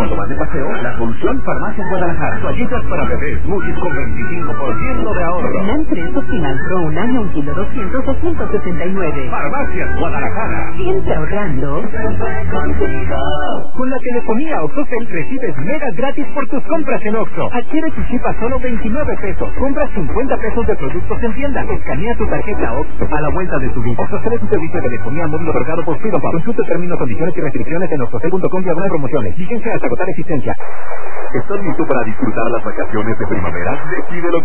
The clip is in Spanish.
cuando vas de paseo, la solución Farmacias Guadalajara. Toallitas para bebés, Muchis con 25% de ahorro. Plan 3 Optimal Pro, un año, 1 kilo 200 o 169. Farmacias Guadalajara. Siempre ahorrando. Con la telefonía OXXOCEL recibes megas gratis por tus compras en Oxxo. Adquiere tu chip a solo 29 pesos. Compras 50 pesos de productos en tienda. Escanea tu tarjeta OXXO a la vuelta de tu vida. OXXOCEL es un servicio de telefonía móvil otorgado por Freedom Pub. Consulta términos, condiciones y restricciones en oxxocel.com/promociones. Vigencia hasta agotar existencia. ¿Estás listo para disfrutar las vacaciones de primavera? Decídelo